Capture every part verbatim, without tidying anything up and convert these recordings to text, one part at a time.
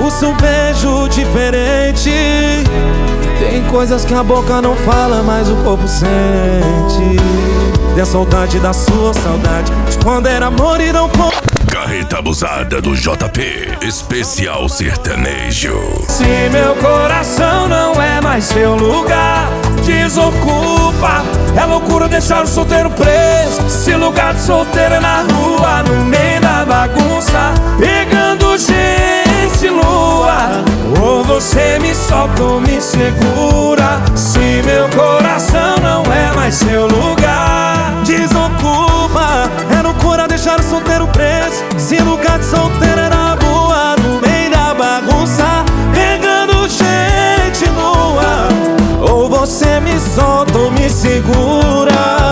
o seu beijo diferente. Tem coisas que a boca não fala, mas o corpo sente. Tem saudade da sua saudade, de quando era amor e não pode. Carreta abusada do J P, especial sertanejo. Se meu coração não é mais seu lugar, desocupa. É loucura deixar o solteiro preso. Se lugar de solteiro é na rua, no meio da bagunça, pegando gente lua. Ou você me solta ou me segura. Se meu coração não é mais seu lugar, desocupa. É loucura deixar o solteiro preso. Se lugar de solteiro é na rua, no meio da bagunça, pegando gente nua. Ou você me solta ou me segura.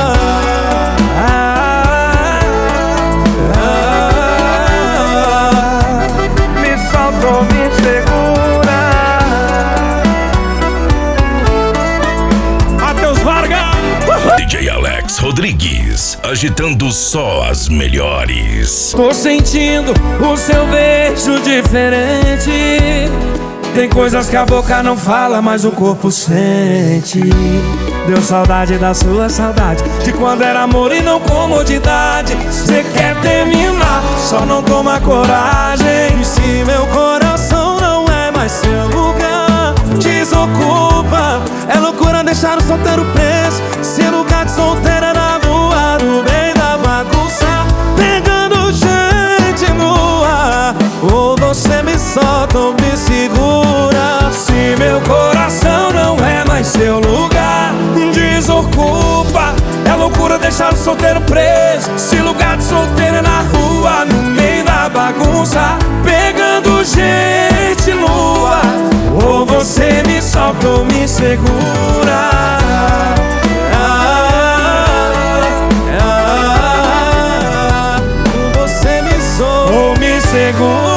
ah, ah, Me solta ou me segura. Matheus Vargas, D J Alex Rodrigues, agitando só as melhores. tô sentindo o seu beijo diferente. Tem coisas que a boca não fala, mas o corpo sente. Deu saudade da sua saudade, de quando era amor e não comodidade. Cê quer terminar, só não toma coragem. E se meu coração não é mais seu lugar, desocupa. É loucura deixar o solteiro preso. Se lugar de solteiro é na rua, no meio da bagunça, pegando gente nua. Ou você me solta ou me segura. Se meu coração não é mais seu lugar, desocupa. É loucura deixar o solteiro preso. Se lugar de solteiro é na rua, no meio da bagunça, pegando gente lua. Ou você me solta ou me segura. Ah, ah, ah, você me solta Ou me segura.